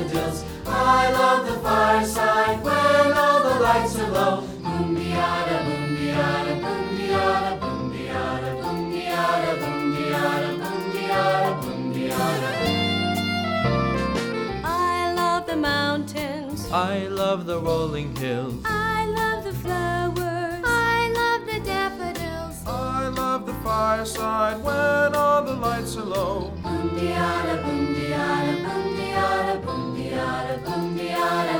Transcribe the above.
daffodils. I love the fireside when all the lights are low. Boom-de-yada, boom-de-yada, boom-de-yada, boom-de-yada, boom-de-yada, boom-de-yada, boom-de-yada, boom-de-yada. I love the mountains. I love the rolling hills. I love the flowers. I love the daffodils. I love the fireside when all the lights are low. Boom-de-yada, boom-de-yada, boom-de-yada, boom-de-yada, boom-de-yada.